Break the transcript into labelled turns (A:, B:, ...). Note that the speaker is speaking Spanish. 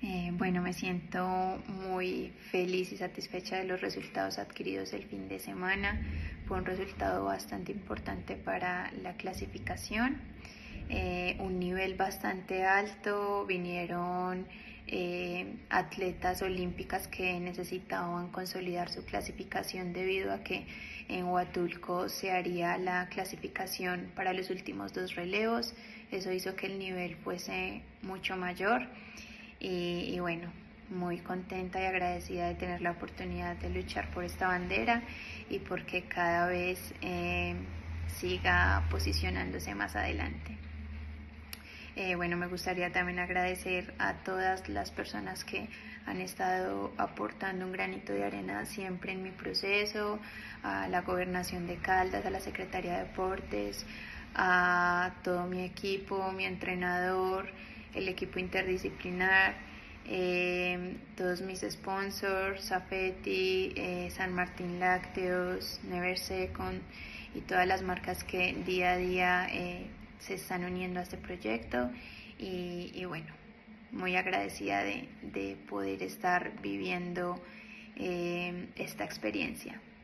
A: Bueno, me siento muy feliz y satisfecha de los resultados adquiridos el fin de semana. Fue un resultado bastante importante para la clasificación. Un nivel bastante alto, vinieron atletas olímpicas que necesitaban consolidar su clasificación debido a que en Huatulco se haría la clasificación para los últimos 2 relevos. Eso hizo que el nivel fuese mucho mayor y bueno, muy contenta y agradecida de tener la oportunidad de luchar por esta bandera y porque cada vez siga posicionándose más adelante. Bueno, me gustaría también agradecer a todas las personas que han estado aportando un granito de arena siempre en mi proceso, a la Gobernación de Caldas, a la Secretaría de Deportes, a todo mi equipo, mi entrenador, el equipo interdisciplinar, todos mis sponsors, Safety, San Martín Lácteos, Never Second y todas las marcas que día a día se están uniendo a este proyecto y bueno, muy agradecida de poder estar viviendo esta experiencia.